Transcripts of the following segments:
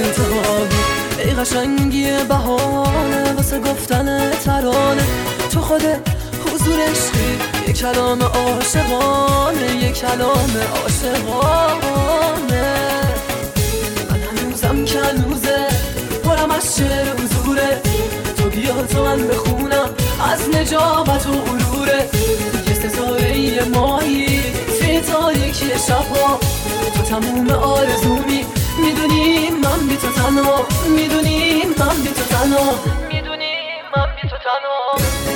انتها بود. ای قشنگی بهانه واسه گفتن ترانه، تو خود حضور عشقی، یک کلام عاشقانه، یک کلام عاشقانه. من هنوزم که هنوزه پرم از شعر و حضوره، تو بیا تو من بخونم از نجابت و غروره. یه ستاره ماهی توی تاریکی شبها، تو تموم آرزومی، میدونی من بی تو تنها، میدونی من بی تو تنها، میدونی من بی تو تنها.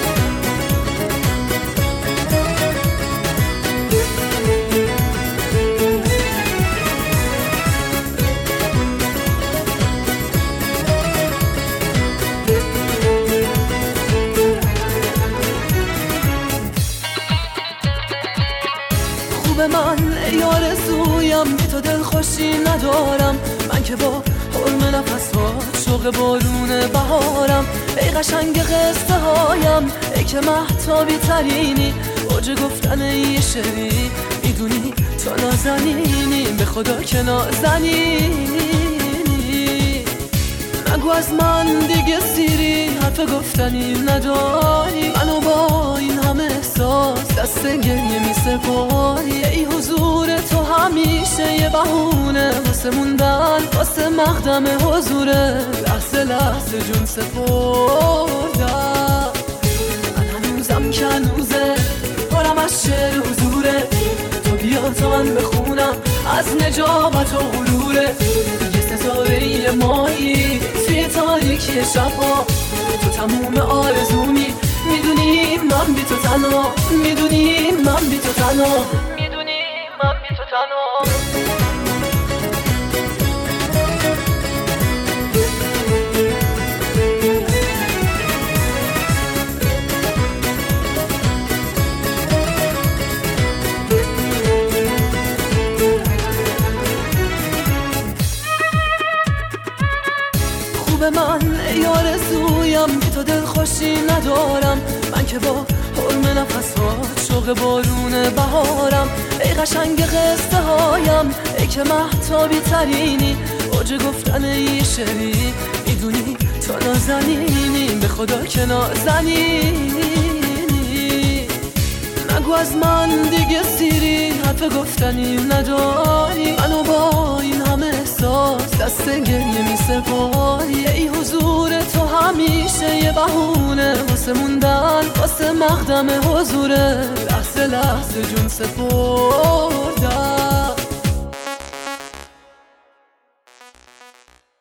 به من ای آرزویم، بی تو دل خوشی ندارم، من که با حرم نفسات شوق بارون بهارم. ای قشنگ قصه هایم، ای که مهتابی ترینی، اوج گفتن یه شعری، میدونی تو نازنینی، به خدا که نازنینی. نگو از من دیگه سیری، حرف گفتنی نداری، منو با این همه احساس دست گریه می سپاری. ای حضور تو همیشه یه بهونه واسه موندن، واسه مقدم حضوره، لحظه لحظه جون سپردم. من هنوزم که هنوزه پرم از شعر حضوره، تو بیا تا من بخونم از نجابت و غروره. یه ستاره ماهی توی تاریکی شبها، تو تموم آرزومی، میدونی من بی تو تنها، میدونی من بی تو تنها، میدونی من بی تو تنها. خوب من ای آرزویم، بی تو دل خوشی ندارم، من که با حرم نفسات شوق بارون بهارم. ای قشنگ قصه هایم، ای که مهتابی ترینی، اوج گفتن یه شعری، میدونی تو نازنینی، به خدا که نازنینی. نگو از من دیگه سیری، حرف گفتنی نداری، منو با این همه احساس دست گریه می سپاری. ای حضور تو همیشه یه بهونه واسه موندن، واسه مقدم حضوره، لحظه لحظه جون سپردم.